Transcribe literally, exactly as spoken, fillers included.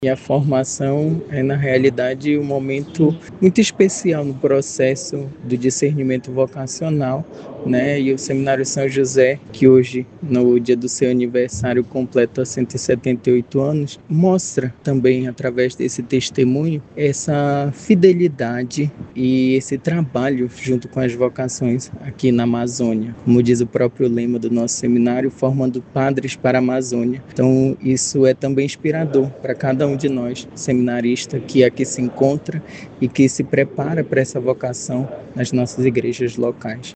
E a formação é, na realidade, um momento muito especial no processo do discernimento vocacional, né? E o Seminário São José, que hoje, no dia do seu aniversário, completa cento e setenta e oito anos, mostra também, através desse testemunho, essa fidelidade e esse trabalho junto com as vocações aqui na Amazônia. Como diz o próprio lema do nosso seminário, formando padres para a Amazônia. Então, isso é também inspirador para cada um de nós, seminarista, que aqui se encontra e que se prepara para essa vocação nas nossas igrejas locais.